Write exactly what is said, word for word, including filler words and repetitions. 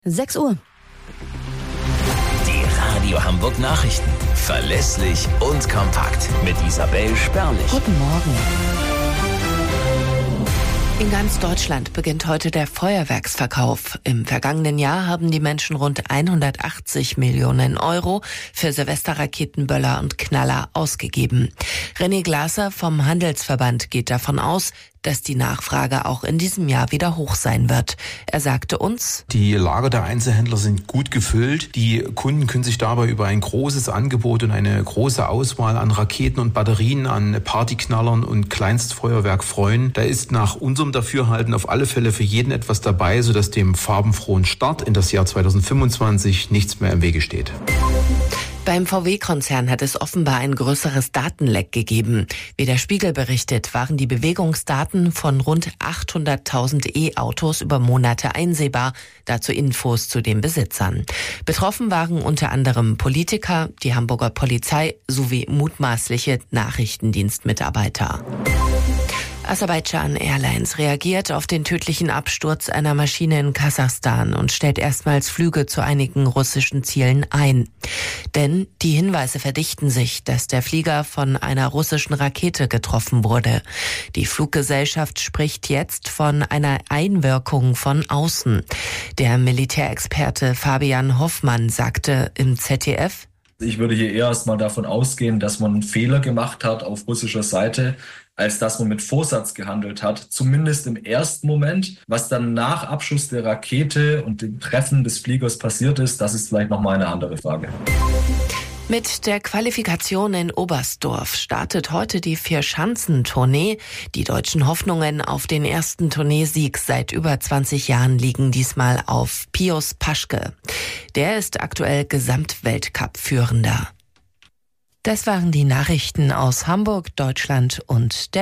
sechs Uhr. Die Radio Hamburg Nachrichten. Verlässlich und kompakt. Mit Isabel Sperlich. Guten Morgen. In ganz Deutschland beginnt heute der Feuerwerksverkauf. Im vergangenen Jahr haben die Menschen rund hundertachtzig Millionen Euro für Silvesterraketen, Böller und Knaller ausgegeben. René Glaser vom Handelsverband geht davon aus, dass die Nachfrage auch in diesem Jahr wieder hoch sein wird. Er sagte uns: Die Lager der Einzelhändler sind gut gefüllt. Die Kunden können sich dabei über ein großes Angebot und eine große Auswahl an Raketen und Batterien, an Partyknallern und Kleinstfeuerwerk freuen. Da ist nach unserem Dafürhalten auf alle Fälle für jeden etwas dabei, sodass dem farbenfrohen Start in das Jahr zweitausendfünfundzwanzig nichts mehr im Wege steht. Beim V W-Konzern hat es offenbar ein größeres Datenleck gegeben. Wie der Spiegel berichtet, waren die Bewegungsdaten von rund achthunderttausend E-Autos über Monate einsehbar. Dazu Infos zu den Besitzern. Betroffen waren unter anderem Politiker, die Hamburger Polizei sowie mutmaßliche Nachrichtendienstmitarbeiter. Aserbaidschan Airlines reagiert auf den tödlichen Absturz einer Maschine in Kasachstan und stellt erstmals Flüge zu einigen russischen Zielen ein. Denn die Hinweise verdichten sich, dass der Flieger von einer russischen Rakete getroffen wurde. Die Fluggesellschaft spricht jetzt von einer Einwirkung von außen. Der Militärexperte Fabian Hoffmann sagte im Z D F: Ich würde hier eher erstmal davon ausgehen, dass man einen Fehler gemacht hat auf russischer Seite, als dass man mit Vorsatz gehandelt hat, zumindest im ersten Moment. Was dann nach Abschuss der Rakete und dem Treffen des Fliegers passiert ist, das ist vielleicht nochmal eine andere Frage. Mit der Qualifikation in Oberstdorf startet heute die Vierschanzentournee. Die deutschen Hoffnungen auf den ersten Turniersieg seit über zwanzig Jahren liegen diesmal auf Pius Paschke. Der ist aktuell Gesamtweltcup-Führender. Das waren die Nachrichten aus Hamburg, Deutschland und der